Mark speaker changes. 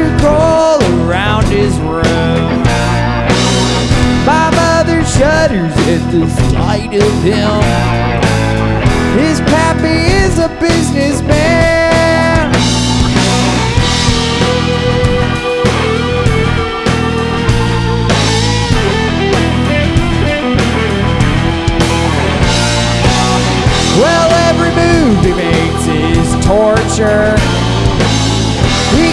Speaker 1: circle around his room. My mother shudders at the sight of him. His pappy is a businessman. Well, every move he makes is torture.